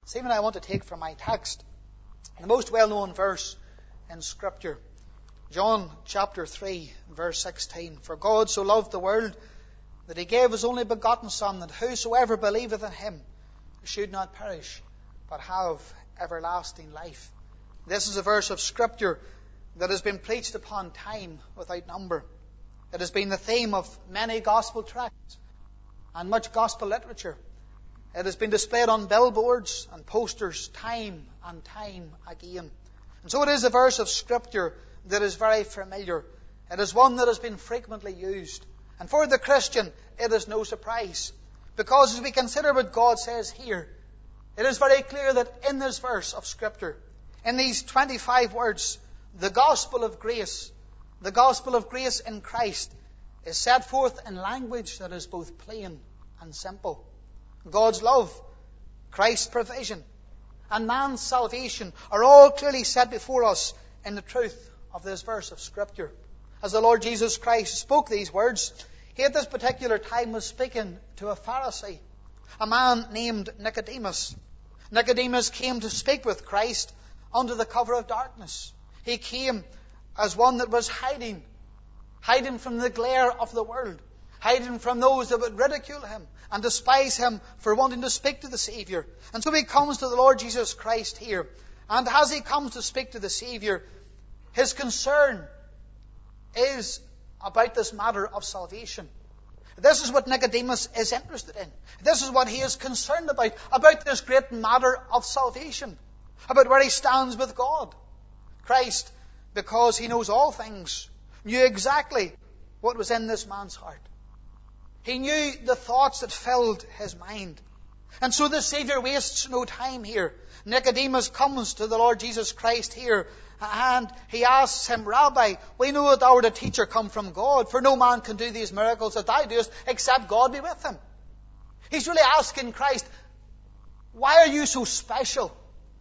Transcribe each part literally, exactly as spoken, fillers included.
This evening I want to take from my text the most well-known verse in Scripture. John chapter three, verse sixteen. For God so loved the world that he gave his only begotten Son, that whosoever believeth in him should not perish, but have everlasting life. This is a verse of Scripture that has been preached upon time without number. It has been the theme of many gospel tracts and much gospel literature. It has been displayed on billboards and posters time and time again. And so it is a verse of Scripture that is very familiar. It is one that has been frequently used. And for the Christian, it is no surprise. Because as we consider what God says here, it is very clear that in this verse of Scripture, in these twenty-five words, the gospel of grace, the gospel of grace in Christ, is set forth in language that is both plain and simple. God's love, Christ's provision, and man's salvation are all clearly set before us in the truth of this verse of Scripture. As the Lord Jesus Christ spoke these words, he at this particular time was speaking to a Pharisee, a man named Nicodemus. Nicodemus came to speak with Christ under the cover of darkness. He came as one that was hiding, hiding from the glare of the world, hiding from those that would ridicule him and despise him for wanting to speak to the Savior. And so he comes to the Lord Jesus Christ here. And as he comes to speak to the Savior, his concern is about this matter of salvation. This is what Nicodemus is interested in. This is what he is concerned about, about this great matter of salvation, about where he stands with God. Christ, because he knows all things, knew exactly what was in this man's heart. He knew the thoughts that filled his mind. And so the Savior wastes no time here. Nicodemus comes to the Lord Jesus Christ here, and he asks him, Rabbi, we know that thou art a teacher come from God, for no man can do these miracles that thou doest except God be with him. He's really asking Christ, why are you so special?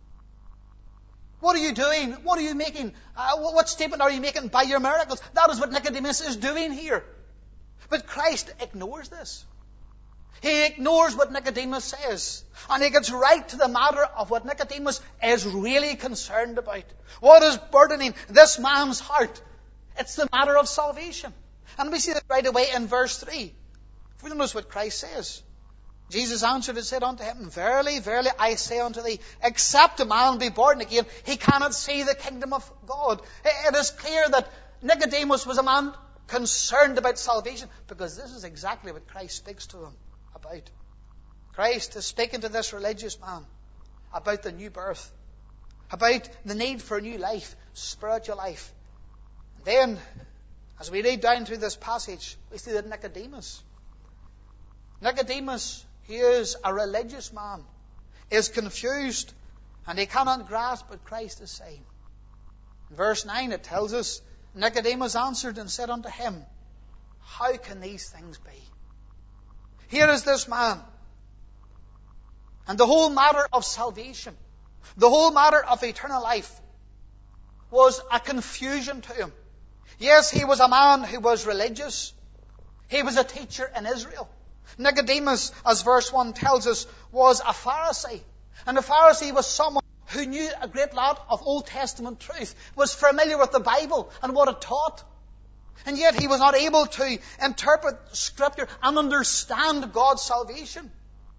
What are you doing? What are you making? Uh, what statement are you making by your miracles? That is what Nicodemus is doing here. But Christ ignores this. He ignores what Nicodemus says. And he gets right to the matter of what Nicodemus is really concerned about. What is burdening this man's heart? It's the matter of salvation. And we see that right away in verse three. If we notice what Christ says. Jesus answered and said unto him, Verily, verily, I say unto thee, except a man be born again, he cannot see the kingdom of God. It is clear that Nicodemus was a man concerned about salvation, because this is exactly what Christ speaks to him about. Christ is speaking to this religious man about the new birth, about the need for a new life, spiritual life. Then, as we read down through this passage, we see that Nicodemus, Nicodemus, he is a religious man, is confused, and he cannot grasp what Christ is saying. In verse nine it tells us, Nicodemus answered and said unto him, How can these things be? Here is this man, and the whole matter of salvation, the whole matter of eternal life was a confusion to him. Yes, he was a man who was religious. He was a teacher in Israel. Nicodemus, as verse one tells us, was a Pharisee. And a Pharisee was someone who knew a great lot of Old Testament truth, was familiar with the Bible and what it taught. And yet he was not able to interpret Scripture and understand God's salvation.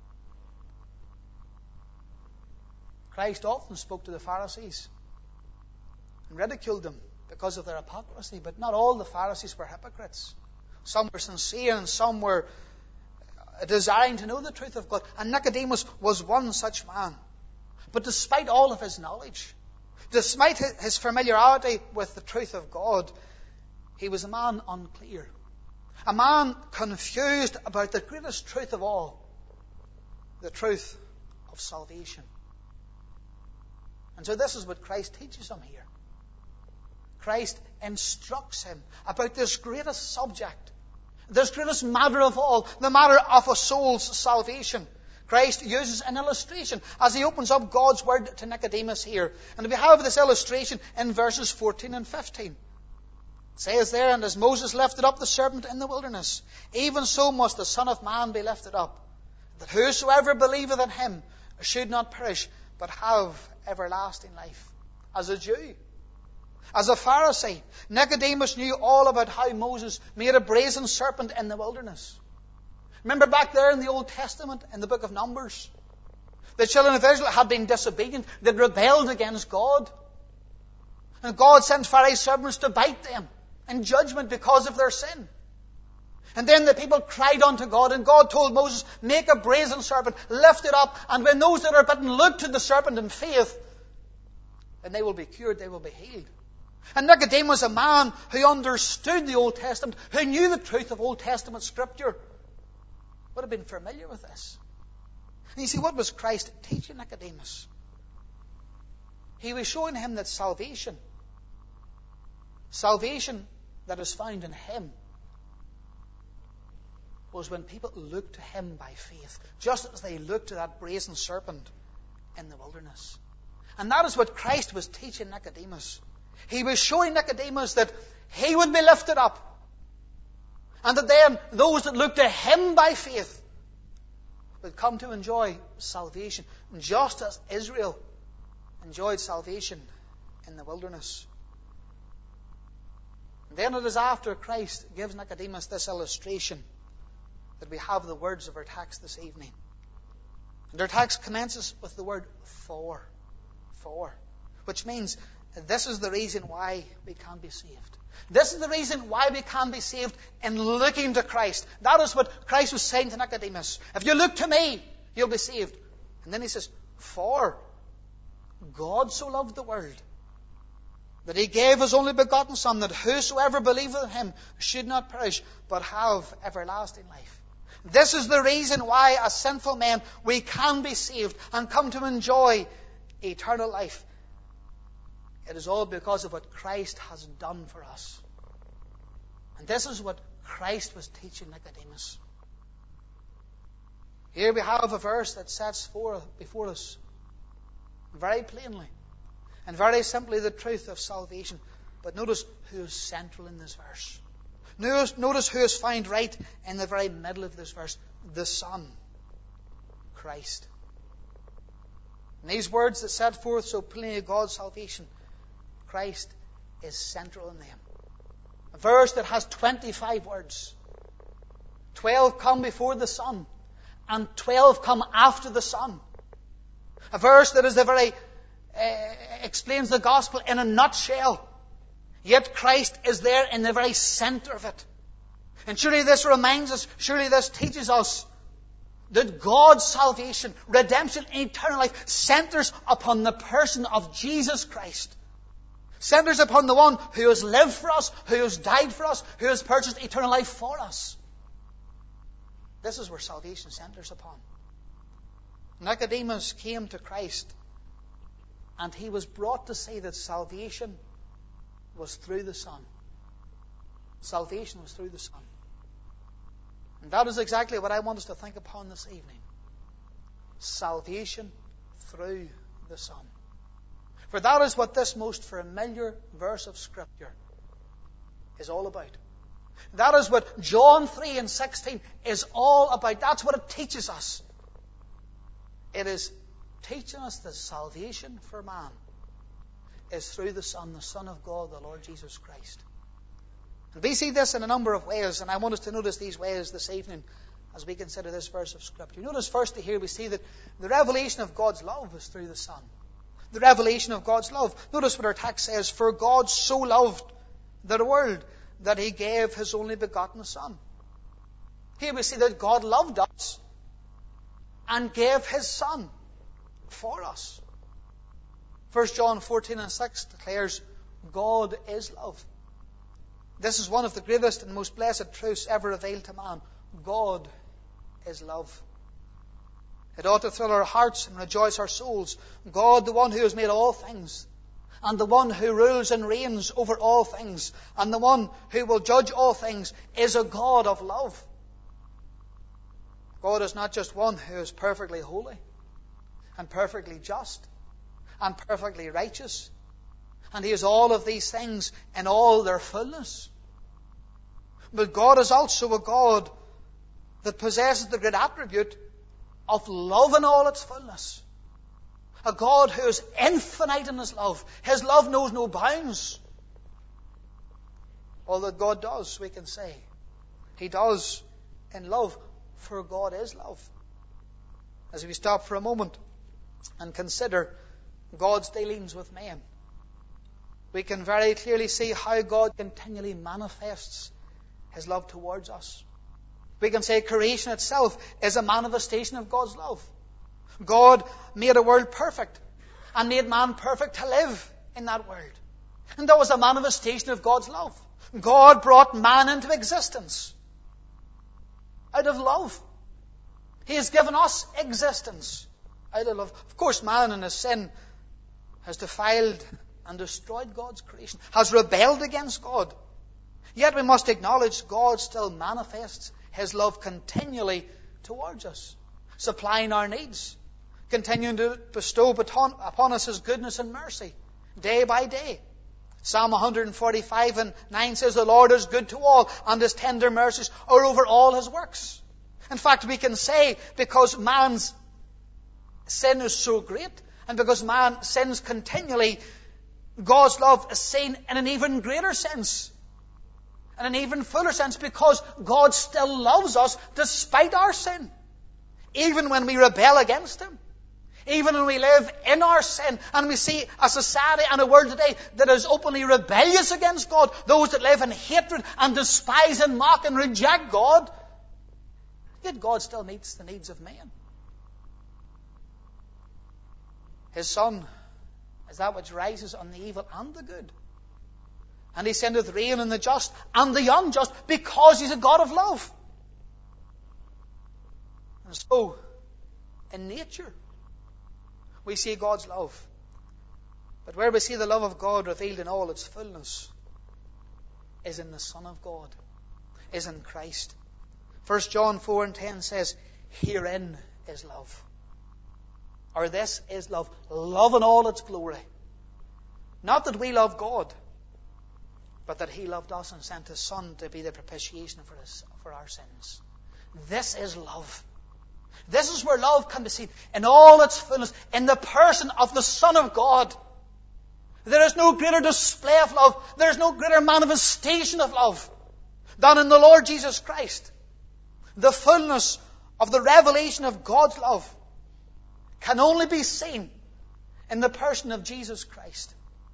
Christ often spoke to the Pharisees and ridiculed them because of their hypocrisy, but not all the Pharisees were hypocrites. Some were sincere and some were desiring to know the truth of God. And Nicodemus was one such man. But despite all of his knowledge, despite his familiarity with the truth of God, he was a man unclear. A man confused about the greatest truth of all, the truth of salvation. And so this is what Christ teaches him here. Christ instructs him about this greatest subject, this greatest matter of all, the matter of a soul's salvation. Christ uses an illustration as he opens up God's word to Nicodemus here. And we have this illustration in verses fourteen and fifteen. It says there, And as Moses lifted up the serpent in the wilderness, even so must the Son of Man be lifted up, that whosoever believeth in him should not perish, but have everlasting life. As a Jew, as a Pharisee, Nicodemus knew all about how Moses made a brazen serpent in the wilderness. Remember back there in the Old Testament, in the book of Numbers, the children of Israel had been disobedient. They rebelled against God. And God sent fiery serpents to bite them in judgment because of their sin. And then the people cried unto God, and God told Moses, make a brazen serpent, lift it up, and when those that are bitten look to the serpent in faith, then they will be cured, they will be healed. And Nicodemus, a man who understood the Old Testament, who knew the truth of Old Testament Scripture, would have been familiar with this. And you see, what was Christ teaching Nicodemus? He was showing him that salvation, salvation that is found in Him, was when people looked to Him by faith, just as they looked to that brazen serpent in the wilderness. And that is what Christ was teaching Nicodemus. He was showing Nicodemus that he would be lifted up, and that then those that looked to Him by faith would come to enjoy salvation, just as Israel enjoyed salvation in the wilderness. And then it is after Christ gives Nicodemus this illustration that we have the words of our text this evening. And our text commences with the word for. For. Which means this is the reason why we can be saved. This is the reason why we can be saved in looking to Christ. That is what Christ was saying to Nicodemus. If you look to me, you'll be saved. And then He says, for God so loved the world that He gave His only begotten Son, that whosoever believeth in Him should not perish, but have everlasting life. This is the reason why, as sinful men, we can be saved and come to enjoy eternal life. It is all because of what Christ has done for us. And this is what Christ was teaching Nicodemus. Here we have a verse that sets forth before us very plainly and very simply the truth of salvation. But notice who is central in this verse. Notice, notice who is found right in the very middle of this verse. The Son, Christ. And these words that set forth so plainly God's salvation, Christ is central in them. A verse that has twenty-five words. Twelve come before the Son, and twelve come after the Son. A verse that is the very uh, explains the gospel in a nutshell. Yet Christ is there in the very center of it. And surely this reminds us, surely this teaches us that God's salvation, redemption, and eternal life centers upon the person of Jesus Christ. Centers upon the one who has lived for us, who has died for us, who has purchased eternal life for us. This is where salvation centers upon. Nicodemus came to Christ, and he was brought to say that salvation was through the Son. Salvation was through the Son. And that is exactly what I want us to think upon this evening. Salvation through the Son. For that is what this most familiar verse of Scripture is all about. That is what John three and sixteen is all about. That's what it teaches us. It is teaching us that salvation for man is through the Son, the Son of God, the Lord Jesus Christ. And we see this in a number of ways, and I want us to notice these ways this evening as we consider this verse of Scripture. Notice firstly here we see that the revelation of God's love is through the Son. The revelation of God's love. Notice what our text says, for God so loved the world that He gave His only begotten Son. Here we see that God loved us and gave His Son for us. First John fourteen and six declares, God is love. This is one of the greatest and most blessed truths ever revealed to man. God is love. It ought to thrill our hearts and rejoice our souls. God, the one who has made all things, and the one who rules and reigns over all things, and the one who will judge all things, is a God of love. God is not just one who is perfectly holy and perfectly just and perfectly righteous, and He is all of these things in all their fullness. But God is also a God that possesses the great attribute of love in all its fullness. A God who is infinite in His love. His love knows no bounds. All that God does, we can say, He does in love, for God is love. As we stop for a moment and consider God's dealings with men, we can very clearly see how God continually manifests His love towards us. We can say creation itself is a manifestation of God's love. God made a world perfect and made man perfect to live in that world. And that was a manifestation of God's love. God brought man into existence out of love. He has given us existence out of love. Of course, man in his sin has defiled and destroyed God's creation, has rebelled against God. Yet we must acknowledge God still manifests His love continually towards us, supplying our needs, continuing to bestow upon us His goodness and mercy, day by day. Psalm one forty-five and nine says, "The Lord is good to all, and His tender mercies are over all His works." In fact, we can say, because man's sin is so great, and because man sins continually, God's love is seen in an even greater sense, in an even fuller sense, because God still loves us despite our sin. Even when we rebel against Him, even when we live in our sin, and we see a society and a world today that is openly rebellious against God, those that live in hatred and despise and mock and reject God, yet God still meets the needs of men. His Son is that which rises on the evil and the good. And He sendeth rain on the just and the unjust, because He's a God of love. And so, in nature, we see God's love. But where we see the love of God revealed in all its fullness is in the Son of God, is in Christ. First John four and ten says, "Herein is love." Or this is love. Love in all its glory. Not that we love God, but that He loved us and sent His Son to be the propitiation for us, for our sins. This is love. This is where love can be seen in all its fullness, in the person of the Son of God. There is no greater display of love, there is no greater manifestation of love than in the Lord Jesus Christ. The fullness of the revelation of God's love can only be seen in the person of Jesus Christ.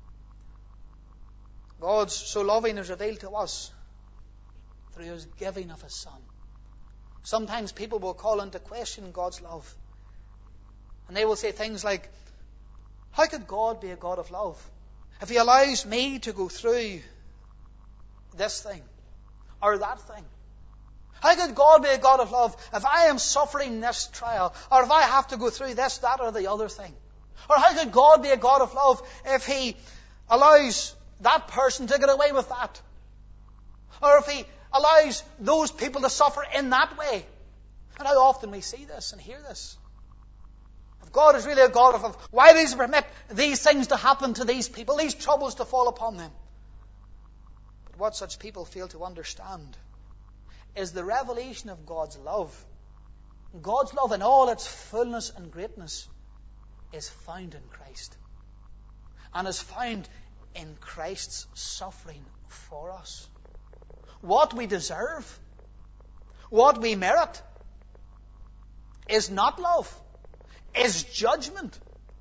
God's so loving is revealed to us through His giving of His Son. Sometimes people will call into question God's love. And they will say things like, how could God be a God of love if He allows me to go through this thing or that thing? How could God be a God of love if I am suffering this trial, or if I have to go through this, that, or the other thing? Or how could God be a God of love if He allows that person to get away with that? Or if He allows those people to suffer in that way? And how often we see this and hear this. If God is really a God of love, why does He permit these things to happen to these people, these troubles to fall upon them? But what such people fail to understand is the revelation of God's love. God's love in all its fullness and greatness is found in Christ. And is found in Christ's suffering for us. What we deserve, what we merit, is not love, is judgment.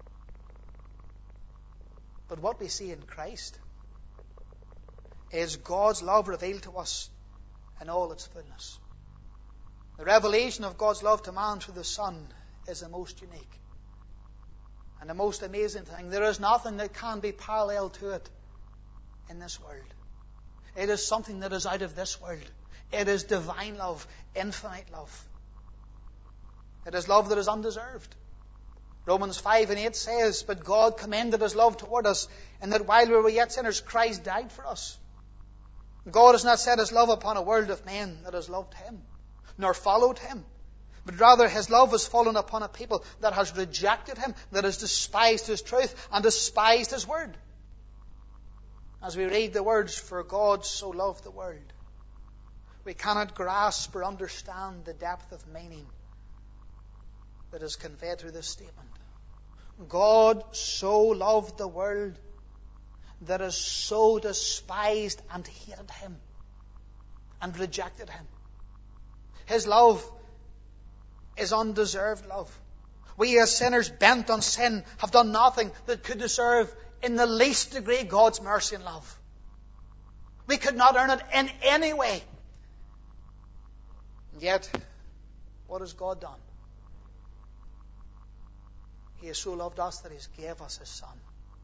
But what we see in Christ is God's love revealed to us in all its fullness. The revelation of God's love to man through the Son is the most unique and the most amazing thing. There is nothing that can be parallel to it in this world. It is something that is out of this world. It is divine love, infinite love. It is love that is undeserved. Romans five and eight says, "But God commended His love toward us, in that while we were yet sinners, Christ died for us." God has not set His love upon a world of men that has loved Him, nor followed Him. But rather His love has fallen upon a people that has rejected Him, that has despised His truth and despised His word. As we read the words, "For God so loved the world," we cannot grasp or understand the depth of meaning that is conveyed through this statement. God so loved the world that it so despised and hated him and rejected him. His love is undeserved love. We as sinners bent on sin have done nothing that could deserve in the least degree God's mercy and love. We could not earn it in any way. And yet, what has God done? He has so loved us that He gave us His Son.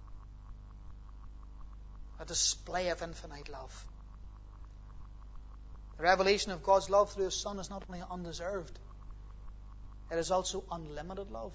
A display of infinite love. The revelation of God's love through His Son is not only undeserved, it is also unlimited love.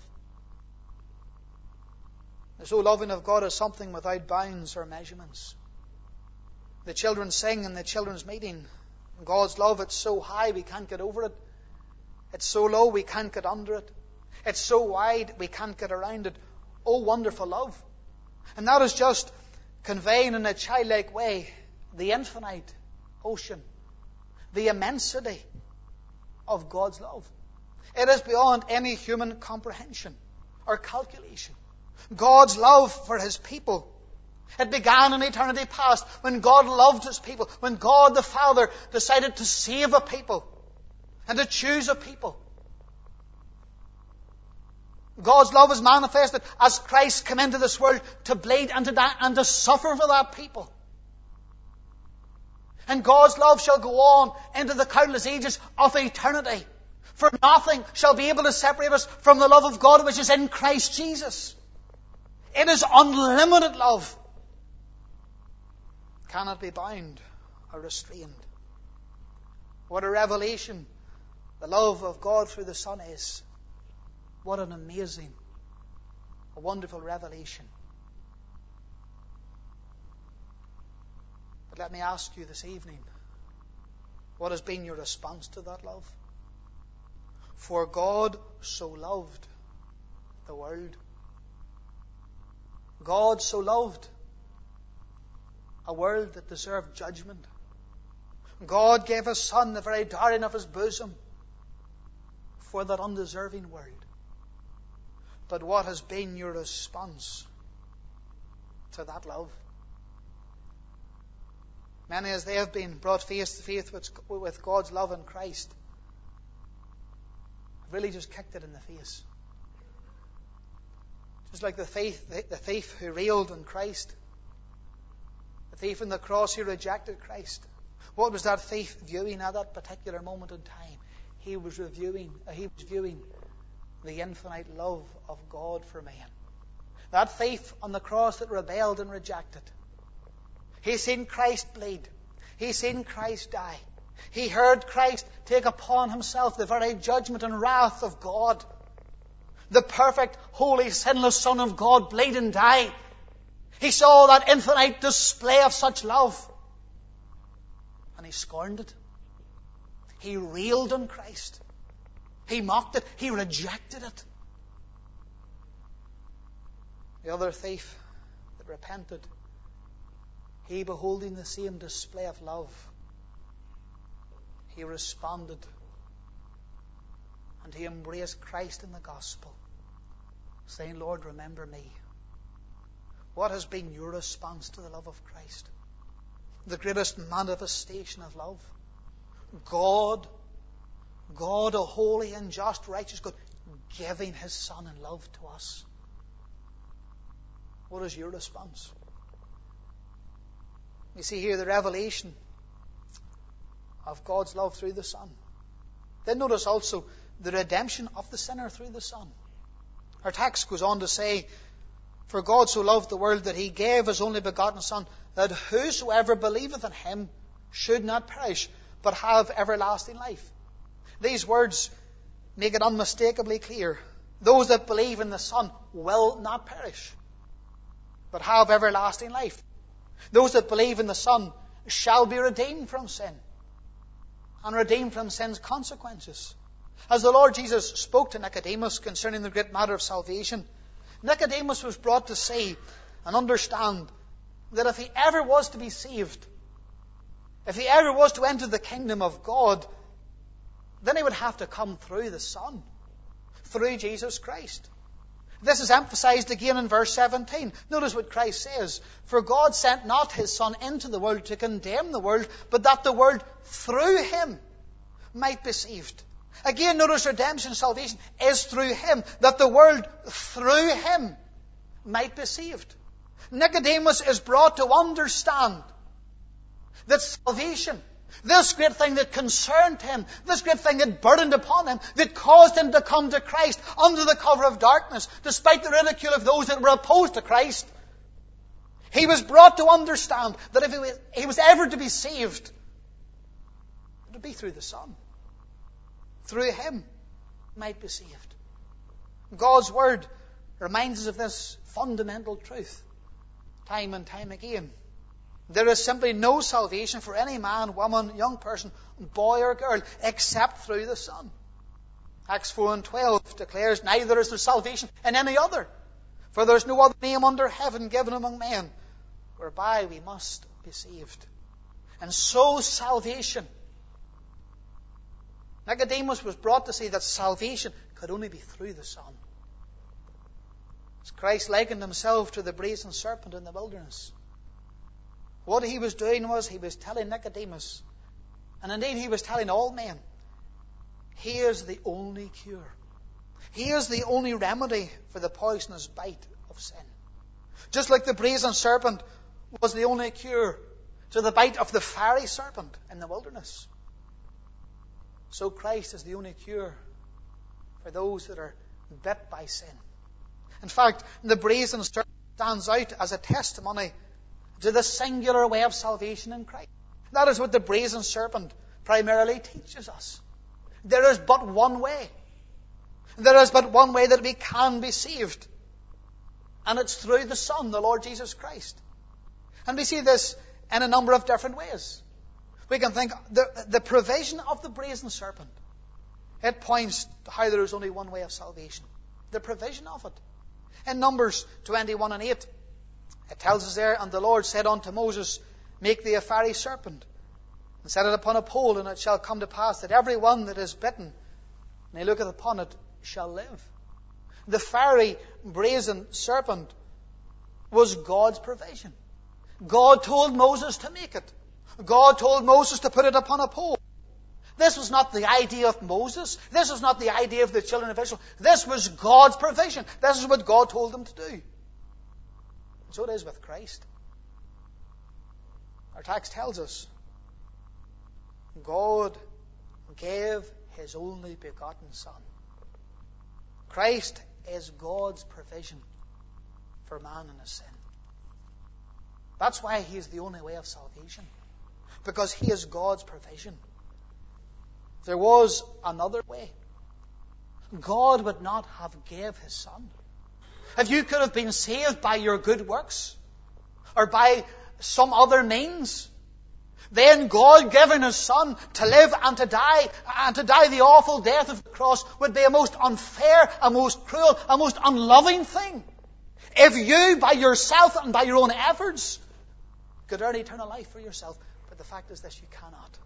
The so loving of God is something without bounds or measurements. The children sing in the children's meeting, God's love, it's so high we can't get over it. It's so low we can't get under it. It's so wide we can't get around it. Oh, wonderful love. And that is just conveying in a childlike way the infinite ocean, the immensity of God's love. It is beyond any human comprehension or calculation. God's love for His people. It began in eternity past when God loved His people, when God the Father decided to save a people and to choose a people. God's love is manifested as Christ came into this world to bleed and to die and to suffer for that people. And God's love shall go on into the countless ages of eternity. For nothing shall be able to separate us from the love of God which is in Christ Jesus. It is unlimited love. Cannot be bound or restrained. What a revelation the love of God through the Son is. What an amazing, a wonderful revelation. But let me ask you this evening, what has been your response to that love? For God so loved the world. God so loved a world that deserved judgment. God gave His Son, the very darling of His bosom, for that undeserving world. But what has been your response to that love? Many as they have been brought face to face with God's love in Christ have really just kicked it in the face. Just like the thief, the thief who railed on Christ. The thief on the cross who rejected Christ. What was that thief viewing at that particular moment in time? He was reviewing, uh, he was viewing the infinite love of God for man. That thief on the cross that rebelled and rejected. He seen Christ bleed. He seen Christ die. He heard Christ take upon Himself the very judgment and wrath of God. The perfect, holy, sinless Son of God bleed and die. He saw that infinite display of such love. And he scorned it. He railed on Christ. He mocked it. He rejected it. The other thief that repented, he, beholding the same display of love, he responded and he embraced Christ in the gospel, saying, Lord, remember me. What has been your response to the love of Christ? The greatest manifestation of love. God, God, a holy and just, righteous God, giving His Son in love to us. What is your response? We see here the revelation of God's love through the Son. Then notice also the redemption of the sinner through the Son. Our text goes on to say, for God so loved the world that He gave His only begotten Son, that whosoever believeth in Him should not perish, but have everlasting life. These words make it unmistakably clear. Those that believe in the Son will not perish, but have everlasting life. Those that believe in the Son shall be redeemed from sin, and redeemed from sin's consequences. As the Lord Jesus spoke to Nicodemus concerning the great matter of salvation, Nicodemus was brought to see and understand that if he ever was to be saved, if he ever was to enter the kingdom of God, then he would have to come through the Son, through Jesus Christ. This is emphasized again in verse seventeen. Notice what Christ says. For God sent not his Son into the world to condemn the world, but that the world through him might be saved. Again, notice redemption, salvation is through him, that the world through him might be saved. Nicodemus is brought to understand that salvation, this great thing that concerned him, this great thing that burdened upon him, that caused him to come to Christ under the cover of darkness, despite the ridicule of those that were opposed to Christ. He was brought to understand that if he was, he was ever to be saved, it would be through the Son. Through him might be saved. God's Word reminds us of this fundamental truth time and time again. There is simply no salvation for any man, woman, young person, boy or girl, except through the Son. Acts four and twelve declares, neither is there salvation in any other, for there is no other name under heaven given among men, whereby we must be saved. And so salvation, Nicodemus was brought to see that salvation could only be through the Son. As Christ likened himself to the brazen serpent in the wilderness, what he was doing was he was telling Nicodemus, and indeed he was telling all men, here's the only cure. Here's the only remedy for the poisonous bite of sin. Just like the brazen serpent was the only cure to the bite of the fiery serpent in the wilderness, so Christ is the only cure for those that are bit by sin. In fact, the brazen serpent stands out as a testimony to the singular way of salvation in Christ. That is what the brazen serpent primarily teaches us. There is but one way. There is but one way that we can be saved. And it's through the Son, the Lord Jesus Christ. And we see this in a number of different ways. We can think the, the provision of the brazen serpent. It points to how there is only one way of salvation. The provision of it. In Numbers twenty-one and eight, it tells us there, and the Lord said unto Moses, make thee a fiery serpent, and set it upon a pole, and it shall come to pass that every one that is bitten, and he looketh upon it, shall live. The fiery brazen serpent was God's provision. God told Moses to make it. God told Moses to put it upon a pole. This was not the idea of Moses. This was not the idea of the children of Israel. This was God's provision. This is what God told them to do. And so it is with Christ. Our text tells us God gave his only begotten Son. Christ is God's provision for man and his sin. That's why he is the only way of salvation. Because he is God's provision. There was another way. God would not have gave his Son. If you could have been saved by your good works, or by some other means, then God giving his Son to live and to die, and to die the awful death of the cross, would be a most unfair, a most cruel, a most unloving thing. If you, by yourself and by your own efforts, could earn eternal life for yourself. But the fact is this, you cannot.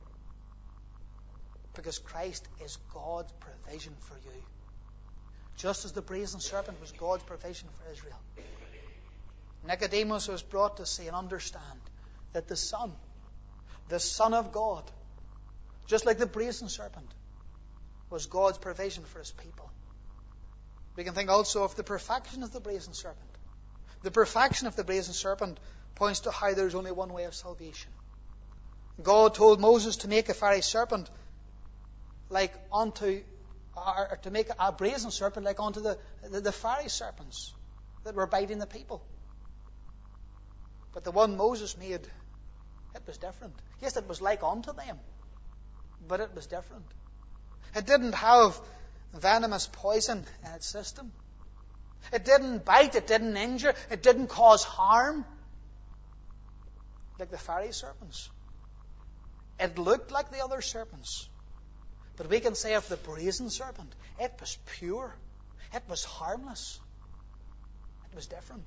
Because Christ is God's provision for you. Just as the brazen serpent was God's provision for Israel. Nicodemus was brought to see and understand that the Son, the Son of God, just like the brazen serpent, was God's provision for his people. We can think also of the perfection of the brazen serpent. The perfection of the brazen serpent points to how there is only one way of salvation. God told Moses to make a fiery serpent like unto, or to make a brazen serpent like unto the, the, the fiery serpents that were biting the people. But the one Moses made, it was different. Yes, it was like unto them, but it was different. It didn't have venomous poison in its system. It didn't bite, it didn't injure, it didn't cause harm like the fiery serpents. It looked like the other serpents. But we can say of the brazen serpent, it was pure. It was harmless. It was different.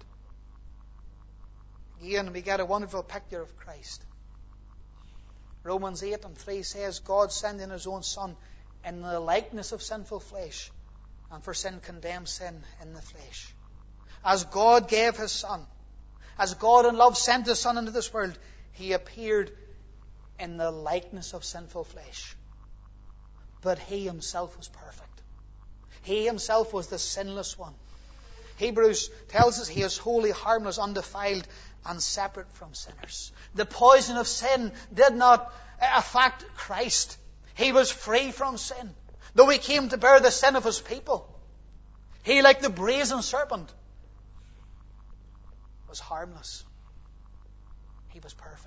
Again, we get a wonderful picture of Christ. Romans eight and three says, God sending his own Son in the likeness of sinful flesh, and for sin condemned sin in the flesh. As God gave his Son, as God in love sent his Son into this world, he appeared in the likeness of sinful flesh. But he himself was perfect. He himself was the sinless one. Hebrews tells us he is holy, harmless, undefiled, and separate from sinners. The poison of sin did not affect Christ. He was free from sin. Though he came to bear the sin of his people, he, like the brazen serpent, was harmless. He was perfect.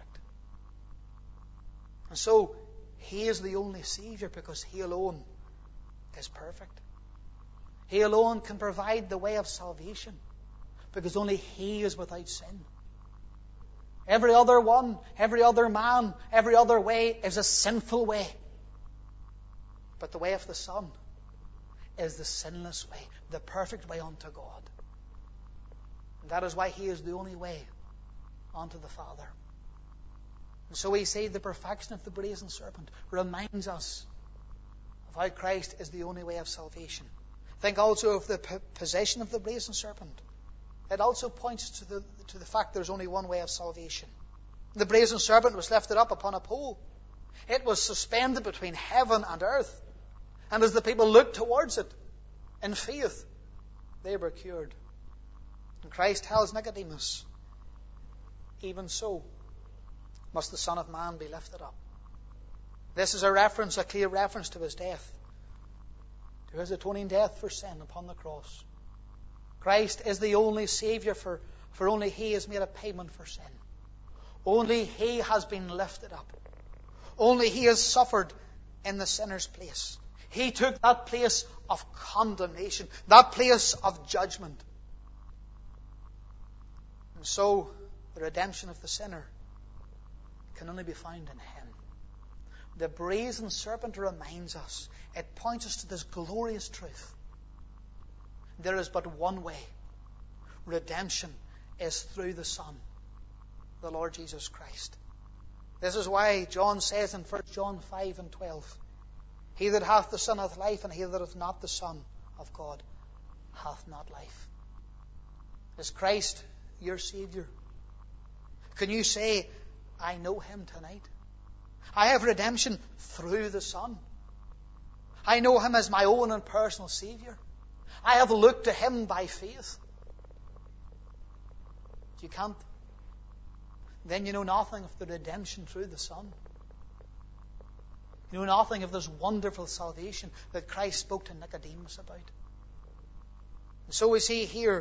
And so, he is the only Savior because he alone is perfect. He alone can provide the way of salvation because only he is without sin. Every other one, every other man, every other way is a sinful way. But the way of the Son is the sinless way, the perfect way unto God. And that is why he is the only way unto the Father. And so we say the perfection of the brazen serpent reminds us of how Christ is the only way of salvation. Think also of the p- possession of the brazen serpent. It also points to the, to the fact there's only one way of salvation. The brazen serpent was lifted up upon a pole. It was suspended between heaven and earth. And as the people looked towards it in faith, they were cured. And Christ tells Nicodemus, even so must the Son of Man be lifted up. This is a reference, a clear reference to his death, to his atoning death for sin upon the cross. Christ is the only Savior, for, for only he has made a payment for sin. Only he has been lifted up. Only he has suffered in the sinner's place. He took that place of condemnation, that place of judgment. And so, the redemption of the sinner can only be found in him. The brazen serpent reminds us, it points us to this glorious truth. There is but one way. Redemption is through the Son, the Lord Jesus Christ. This is why John says in First John five and twelve, he that hath the Son hath life, and he that hath not the Son of God hath not life. Is Christ your Savior? Can you say, I know him tonight? I have redemption through the Son. I know him as my own and personal Savior. I have looked to him by faith. If you can't, then you know nothing of the redemption through the Son. You know nothing of this wonderful salvation that Christ spoke to Nicodemus about. And so we see here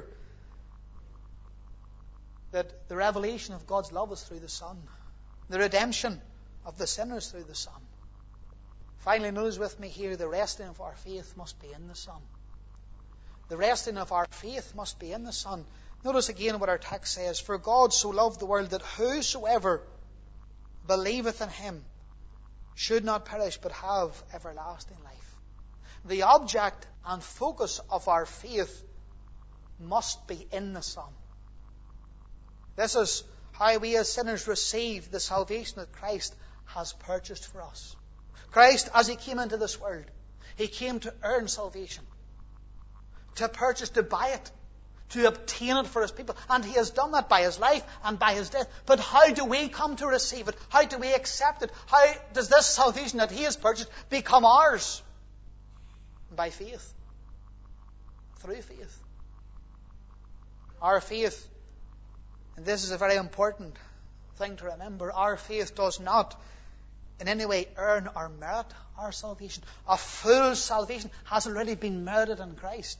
that the revelation of God's love is through the Son. The redemption of the sinners through the Son. Finally, notice with me here, the resting of our faith must be in the Son. The resting of our faith must be in the Son. Notice again what our text says. For God so loved the world that whosoever believeth in him should not perish but have everlasting life. The object and focus of our faith must be in the Son. This is how we as sinners receive the salvation that Christ has purchased for us. Christ, as he came into this world, he came to earn salvation, to purchase, to buy it, to obtain it for his people. And he has done that by his life and by his death. But how do we come to receive it? How do we accept it? How does this salvation that he has purchased become ours? By faith. Through faith. Our faith, and this is a very important thing to remember, our faith does not in any way earn or merit our salvation. A full salvation has already been merited in Christ.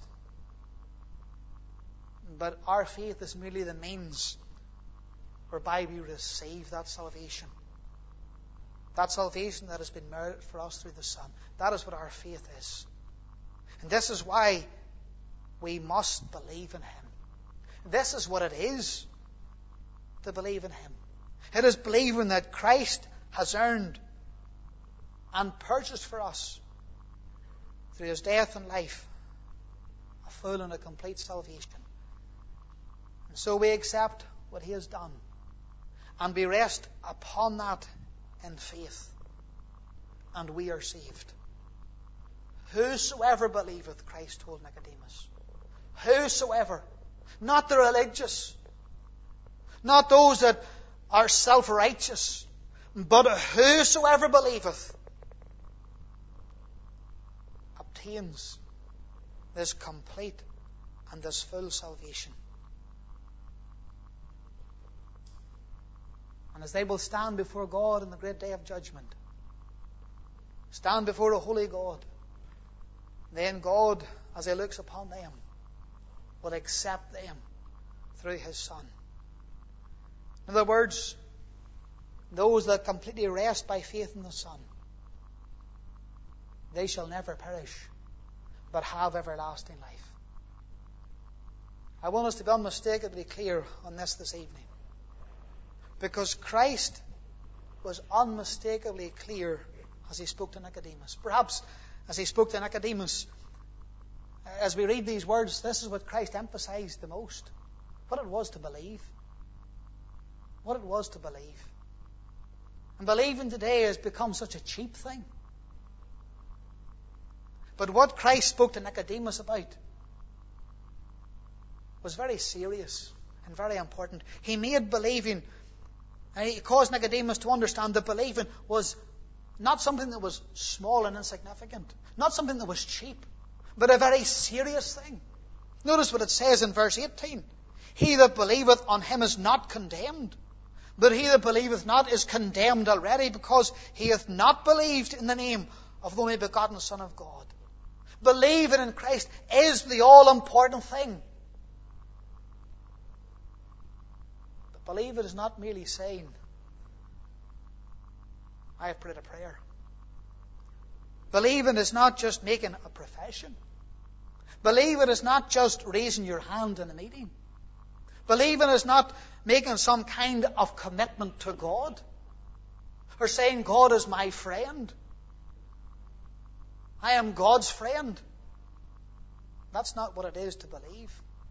But our faith is merely the means whereby we receive that salvation. That salvation that has been merited for us through the Son. That is what our faith is. And this is why we must believe in him. This is what it is to believe in him. It is believing that Christ has earned and purchased for us through his death and life a full and a complete salvation. And so we accept what he has done and we rest upon that in faith, and we are saved. Whosoever believeth, Christ told Nicodemus. Whosoever. Not the religious. Not those that are self-righteous. But whosoever believeth obtains this complete and this full salvation. And as they will stand before God in the great day of judgment, stand before a holy God, then God, as He looks upon them, will accept them through His Son. In other words, those that completely rest by faith in the Son, they shall never perish, but have everlasting life. I want us to be unmistakably clear on this this evening. Because Christ was unmistakably clear as He spoke to Nicodemus. Perhaps as He spoke to Nicodemus, as we read these words, this is what Christ emphasized the most. What it was to believe. What it was to believe. And believing today has become such a cheap thing. But what Christ spoke to Nicodemus about was very serious and very important. He made believing, and He caused Nicodemus to understand that believing was not something that was small and insignificant, not something that was cheap, but a very serious thing. Notice what it says in verse eighteen. He that believeth on Him is not condemned, but he that believeth not is condemned already, because he hath not believed in the name of the only begotten Son of God. Believing in Christ is the all-important thing. But believe it is not merely saying, I have prayed a prayer. Believing is not just making a profession. Believing is not just raising your hand in a meeting. Believing is not making some kind of commitment to God, or saying God is my friend. I am God's friend. That's not what it is to believe.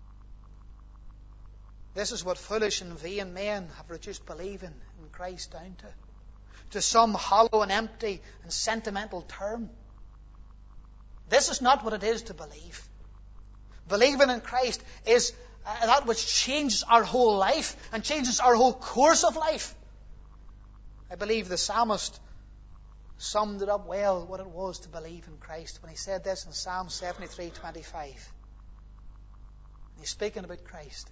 This is what foolish and vain men have reduced believing in Christ down to. To some hollow and empty and sentimental term. This is not what it is to believe. Believing in Christ is uh, that which changes our whole life and changes our whole course of life. I believe the psalmist summed it up well, what it was to believe in Christ, when he said this in Psalm seventy-three twenty-five. He's speaking about Christ.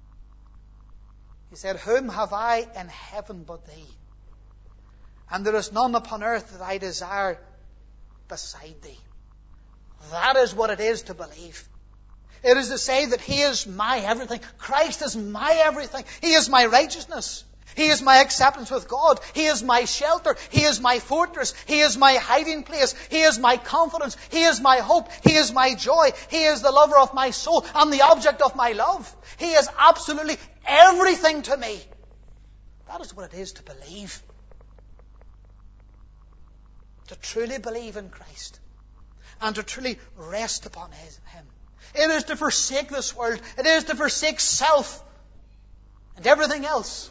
He said, Whom have I in heaven but Thee? And there is none upon earth that I desire beside Thee. That is what it is to believe. It is to say that He is my everything. Christ is my everything. He is my righteousness. He is my acceptance with God. He is my shelter. He is my fortress. He is my hiding place. He is my confidence. He is my hope. He is my joy. He is the lover of my soul and the object of my love. He is absolutely everything to me. That is what it is to believe. To truly believe in Christ and to truly rest upon Him. It is to forsake this world. It is to forsake self and everything else.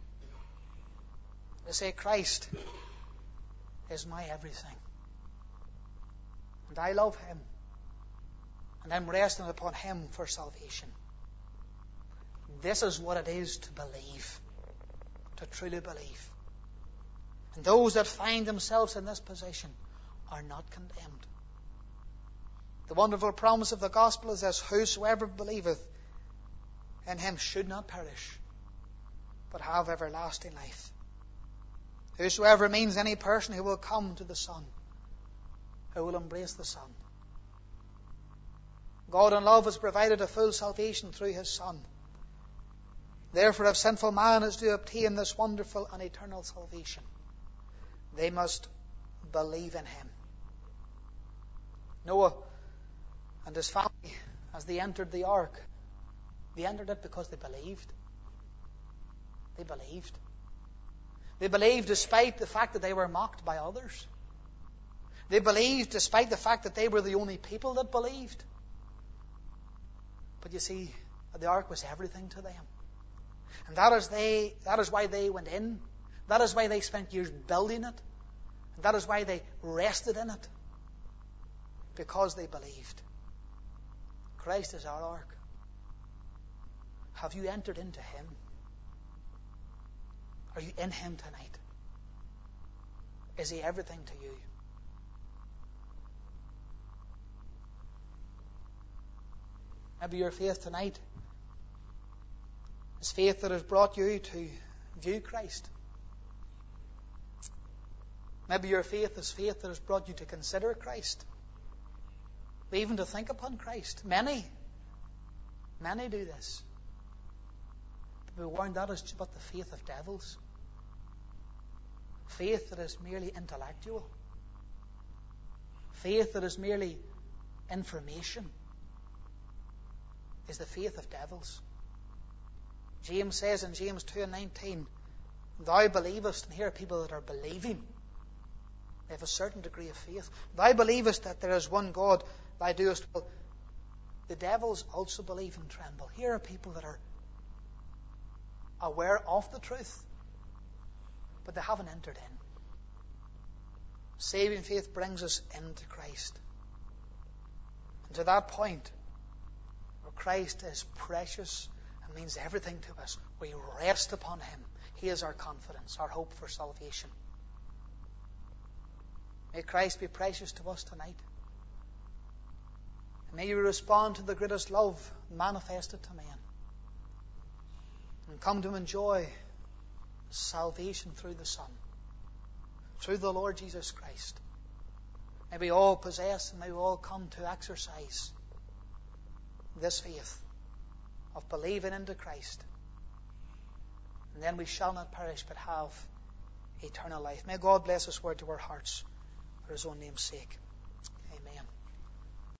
To say, Christ is my everything. And I love Him. And I'm resting upon Him for salvation. This is what it is to believe. To truly believe. And those that find themselves in this position are not condemned. The wonderful promise of the gospel is this: whosoever believeth in Him should not perish, but have everlasting life. Whosoever means any person who will come to the Son, who will embrace the Son. God in love has provided a full salvation through His Son. Therefore, if sinful man is to obtain this wonderful and eternal salvation, they must believe in Him. Noah and his family, as they entered the ark, they entered it because they believed. They believed. They believed despite the fact that they were mocked by others. They believed despite the fact that they were the only people that believed. But you see, the ark was everything to them. And that is they that is why they went in. That is why they spent years building it. And that is why they rested in it. because they believed. Christ is our ark. Have you entered into Him? Are you in Him tonight? Is He everything to you? Maybe your faith tonight is faith that has brought you to view Christ. Maybe your faith is faith that has brought you to consider Christ. Even to think upon Christ. Many, many do this. But be warned, that is but the faith of devils. Faith that is merely intellectual. Faith that is merely information is the faith of devils. James says in James two and nineteen, thou believest, and here are people that are believing. They have a certain degree of faith. Thou believest that there is one God, thou doest well. The devils also believe and tremble. Here are people that are aware of the truth, but they haven't entered in. Saving faith brings us into Christ. And to that point, where Christ is precious and means everything to us, we rest upon Him. He is our confidence, our hope for salvation. May Christ be precious to us tonight. And may you respond to the greatest love manifested to men. And come to enjoy salvation through the Son, through the Lord Jesus Christ. May we all possess and may we all come to exercise this faith of believing into Christ. And then we shall not perish but have eternal life. May God bless His word to our hearts for His own name's sake.